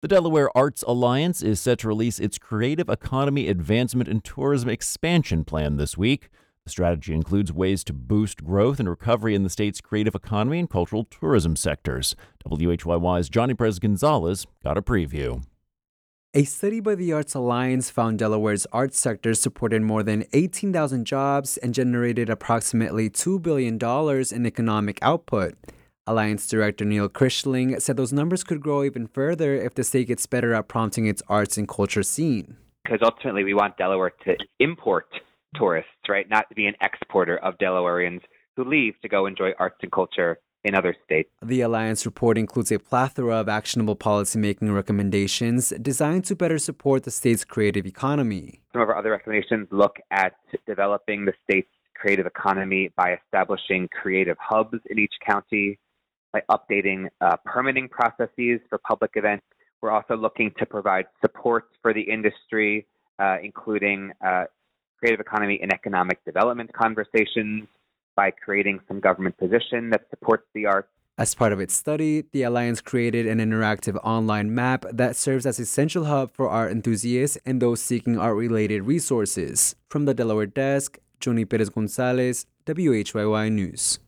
The Delaware Arts Alliance is set to release its Creative Economy Advancement and Tourism Expansion Plan this week. The strategy includes ways to boost growth and recovery in the state's creative economy and cultural tourism sectors. WHYY's Johnny Perez Gonzalez got a preview. A study by the Arts Alliance found Delaware's arts sector supported more than 18,000 jobs and generated approximately $2 billion in economic output. Alliance Director Neil Christling said those numbers could grow even further if the state gets better at prompting its arts and culture scene. Because ultimately we want Delaware to import tourists, right? Not to be an exporter of Delawareans who leave to go enjoy arts and culture in other states. The Alliance report includes a plethora of actionable policymaking recommendations designed to better support the state's creative economy. Some of our other recommendations look at developing the state's creative economy by establishing creative hubs in each county, by updating permitting processes for public events. We're also looking to provide support for the industry, including creative economy and economic development conversations, by creating some government position that supports the arts. As part of its study, the Alliance created an interactive online map that serves as a central hub for art enthusiasts and those seeking art-related resources. From the Delaware desk, Johnny Perez Gonzalez, WHYY News.